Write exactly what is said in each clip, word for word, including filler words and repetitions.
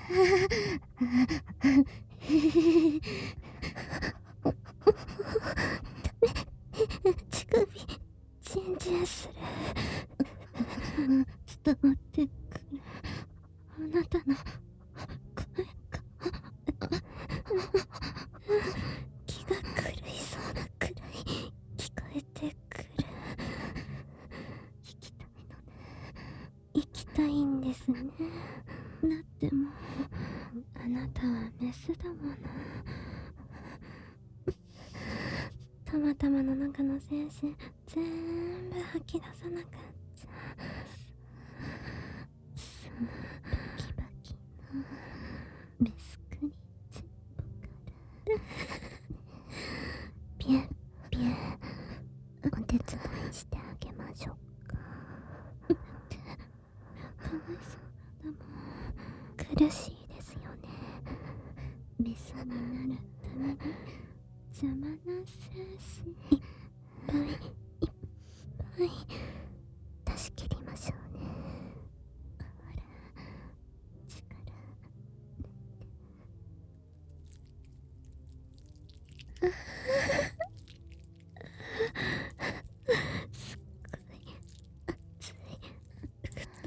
乳首チンチンする。伝わってくるあなたの声が気が狂いそうなくらい聞こえてくる。行きたいのね。行きたいんですね。だってもあなたはメスだもの。たまたまの中の精子全部吐き出さなかった。さあバキバキのメスクリチンポからピュンピュンお手伝いしてあげましょうか。かわいそうだもん。苦しいですよね。メスになるために邪魔な精子いっぱいいっぱい出し切りましょうね。ほら力抜いて。すっごい熱い太い。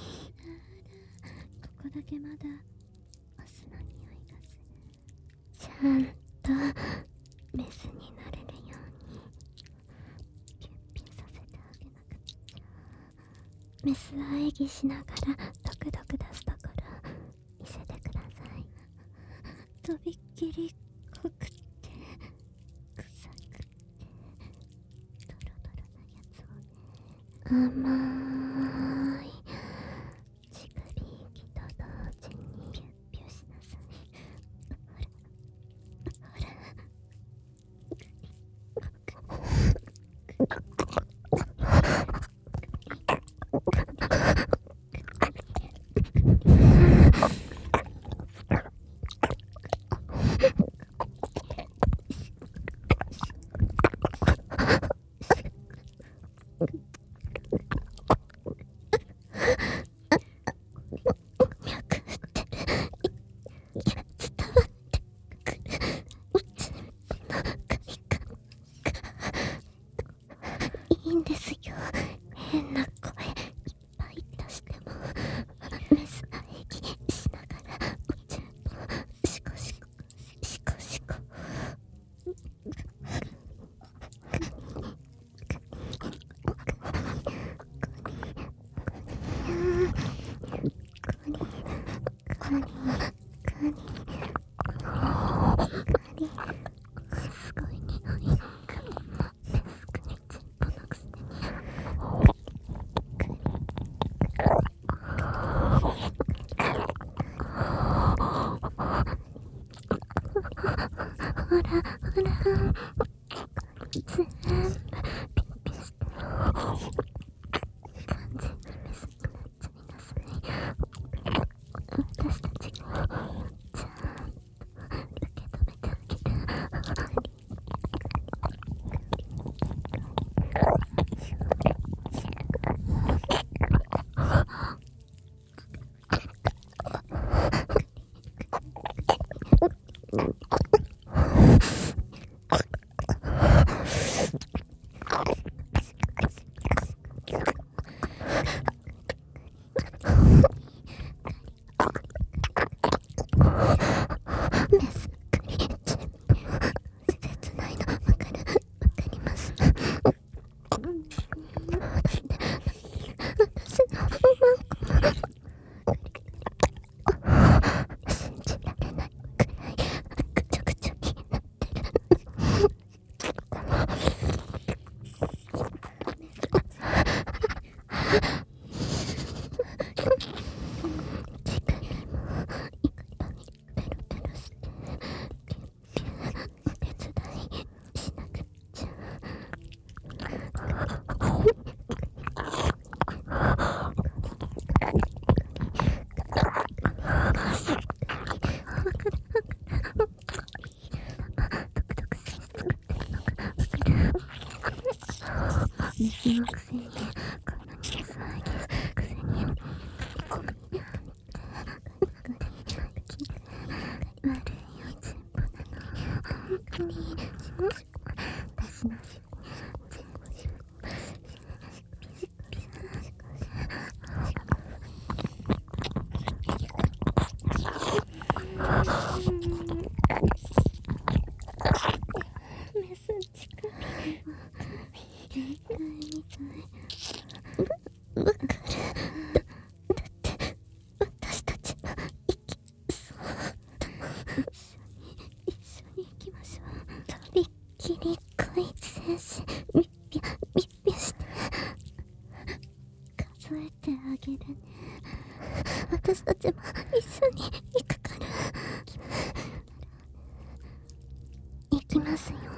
ここだけまだオスの匂いがする。ちゃんとメスになれるようにピュンピュンさせてあげなくちゃ。メスは演技しながらドクドク出すところ見せてください。とびっきり濃くて臭くてドロドロなやつをね。甘い乳首息と同時にピュンピュンしなさい。ほらほらいいんですよ。変な声いっぱい出してもメスが演技しながらおちんぽシコシコシコシコカニカニカニすごい匂い。メスクリチンポのくせにほらほら全部ピンピンして完全にメスになっちゃいなさい。私たちがちゃんと受け止めてあげる。メスクリチン切ないのわかるわかります。だって私のママ信じられないくらいぐちょぐちょになってる。乳首もいっぱいペロペロしてピュンピュンお手伝いしなくちゃ。水のくせにこんなに水を吐きくせにこうやってみてグリグリみたい。わ、わかる。だ、だって私たちも行きそうだ。一緒に、一緒に行きましょう。とびっきり恋戦士、み、み、み、みして数えてあげるね。私たちも一緒に行くから。行きますよ。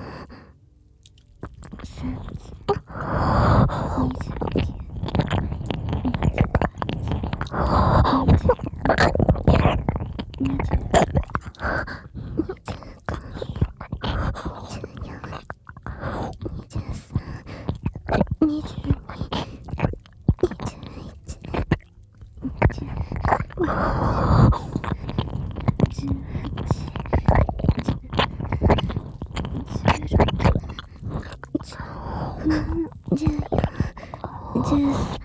さんじゅう、にじゅうきゅう、にじゅう、にじゅう、にじゅう、にじゅうご、にじゅうさん、にじゅうよん、にじゅうに、じゅうはち、じゅうろく、じゅうなな、じゅうはち、じゅうよん、じゅうさん、